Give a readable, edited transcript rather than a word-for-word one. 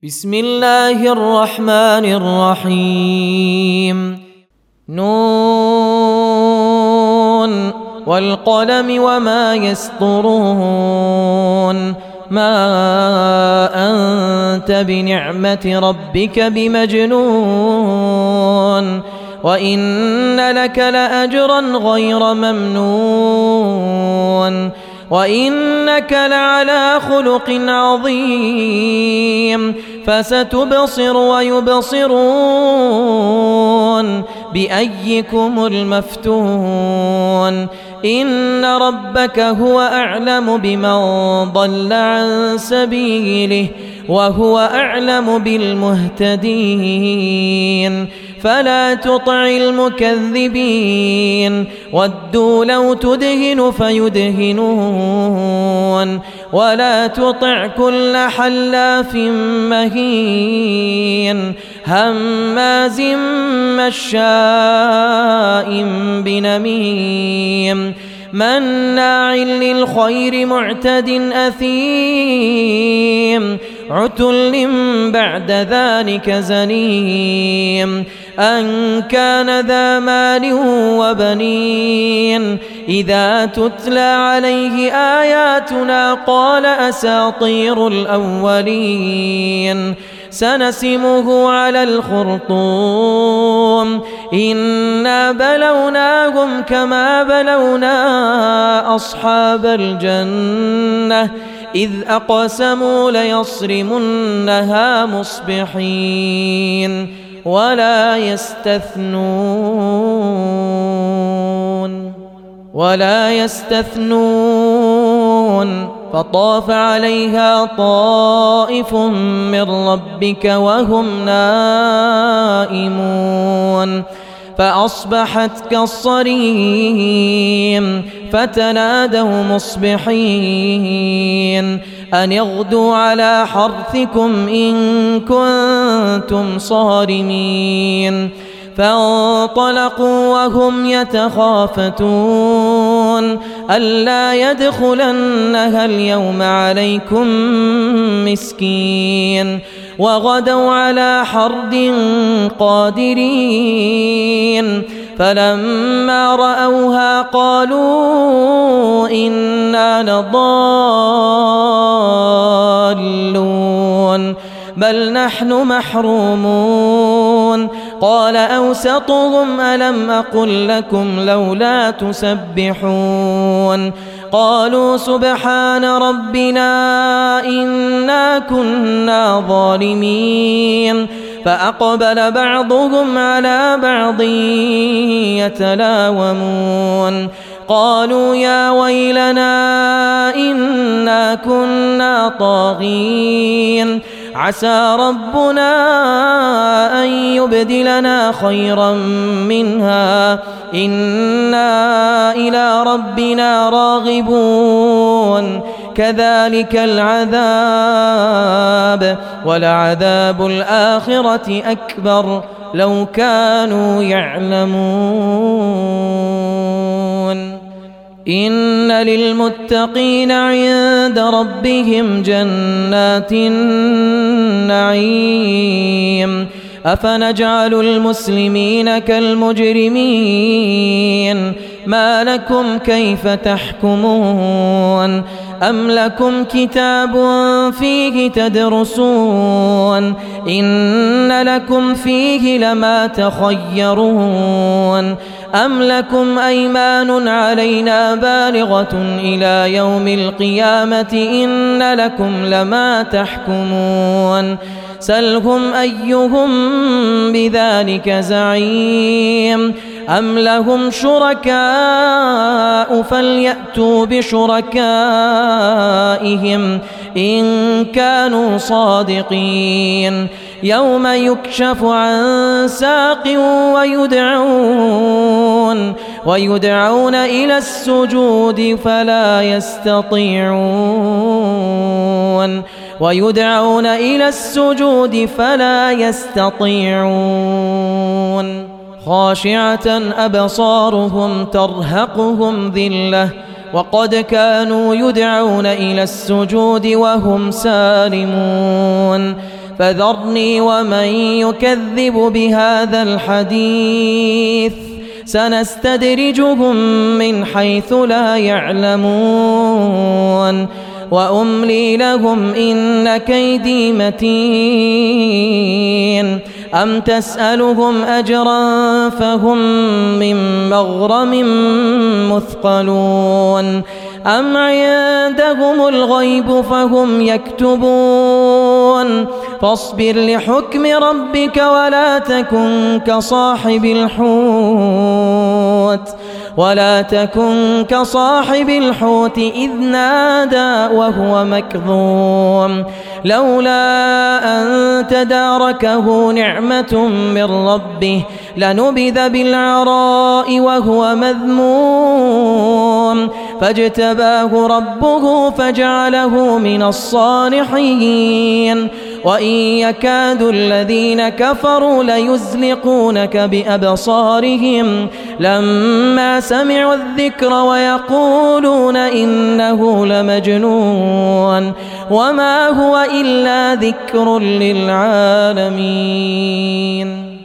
بسم الله الرحمن الرحيم. نون والقلم وما يسطرون. ما أنت بنعمة ربك بمجنون وإن لك لأجرا غير ممنون وإنك لعلى خلق عظيم. فستبصر ويبصرون بأيكم المفتون. إن ربك هو أعلم بمن ضل عن سبيله وهو أعلم بالمهتدين. فلا تطع المكذبين ودوا لو تدهن فيدهنون ولا تطع كل حلاف مهين هماز مشاء بنميم مناع للخير معتد أثيم عتل بعد ذلك زنيم أن كان ذا مال وبنين إذا تتلى عليه آياتنا قال أساطير الأولين سنسمه على الخرطوم. إنا بلوناهم كما بلونا أصحاب الجنة إذ أقسموا ليصرمنها مصبحين ولا يستثنون فطاف عليها طائف من ربك وهم نائمون فأصبحت كالصريم فتنادوا مصبحين أن اغدوا على حرثكم إن كنتم صارمين. فانطلقوا وهم يتخافتون ألا يدخلنها اليوم عليكم مسكين وغدوا على حرد قادرين. فلما رأوها قالوا إنا لضالون بل نحن محرومون. قال أوسطهم ألم أقل لكم لولا تسبحون قالوا سبحان ربنا إنا كنا ظالمين. فأقبل بعضهم على بعض يتلاومون قالوا يا ويلنا إنا كنا طاغين عسى ربنا أن يبدلنا خيرا منها إنا إلى ربنا راغبون. كذلك العذاب ولعذاب الآخرة أكبر لو كانوا يعلمون. إن للمتقين عند ربهم جنات النعيم. أفنجعل المسلمين كالمجرمين ما لكم كيف تحكمون أم لكم كتاب فيه تدرسون إن لكم فيه لما تخيرون أم لكم أيمان علينا بالغة إلى يوم القيامة إن لكم لما تحكمون سلهم أيهم بذلك زعيم أم لهم شركاء فليأتوا بشركائهم إن كانوا صادقين. يوم يكشف عن ساق ويدعون إلى السجود فلا يستطيعون خاشعة أبصارهم ترهقهم ذلة وقد كانوا يدعون إلى السجود وهم سالمون فذرني ومن يكذب بهذا الحديث سنستدرجهم من حيث لا يعلمون وأملي لهم إن كيدي متين أم تسألهم أجرا فهم من مغرم مثقلون أم عندهم الغيب فهم يكتبون فاصبر لحكم ربك ولا تكن كصاحب الحوت إذ نادى وهو مكظوم لولا أن تداركه نعمة من ربه لنبذ بالعراء وهو مذموم فاجتباه ربه فجعله من الصالحين وإن يكاد الذين كفروا ليزلقونك بأبصارهم لما سمعوا الذكر ويقولون إنه لمجنون وما هو إلا ذكر للعالمين.